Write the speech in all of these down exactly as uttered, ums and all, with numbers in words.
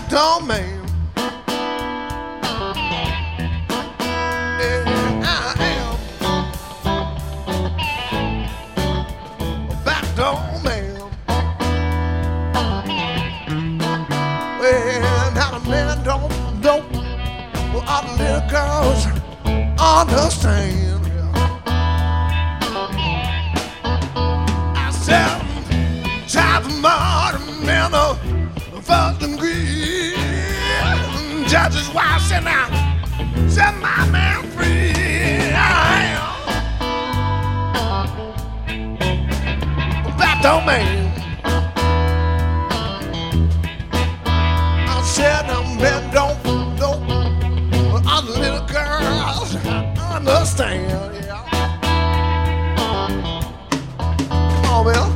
door man. Yeah, I am a back door man. Well, now the men don't know what all the little girls understand. I said, child of murder, men of first degree. Judge's wife said, now, set my man free. I am that don't man. I said, the men don't know what other little girls understand. Yeah. Come on, Bill.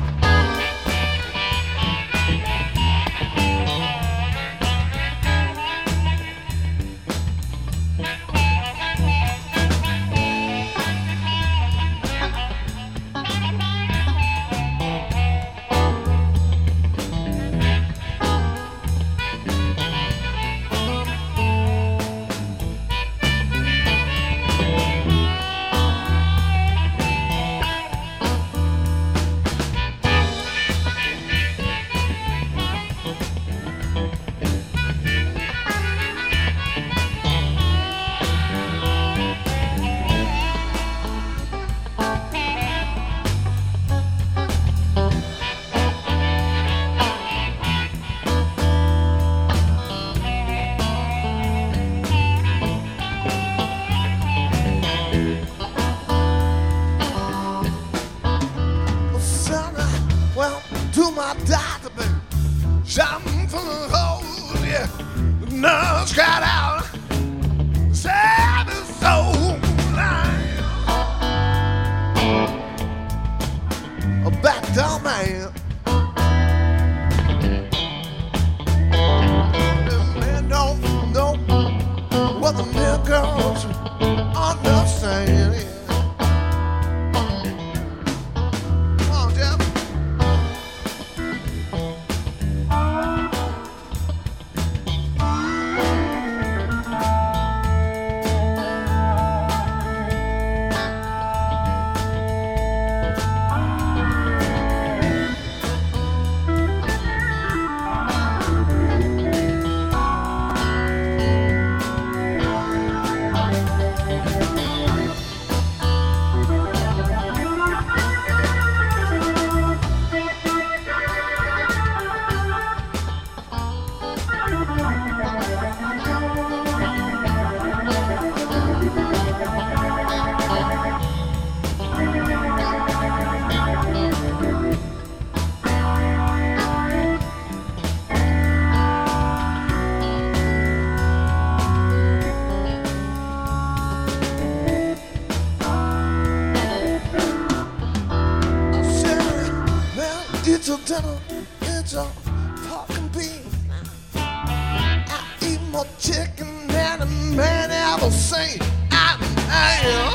Well, to my doctor, baby, something from the hole, yeah. The nurse got out, sad his soul. A back down man. The men don't know what the little girls understand. Yeah. It's a dinner, it's a pork and beef. I eat more chicken than a man ever seen. I am.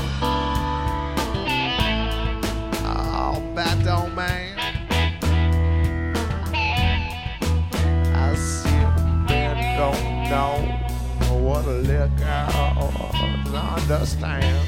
Oh, bad dog man. I see men don't know what a little girl understand.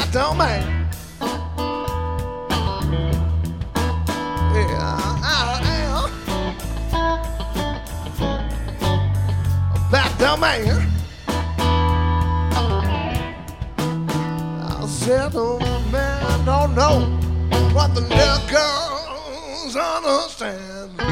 back down man. Yeah, I am. Back down man. I said, oh man, don't know what the little girls understand.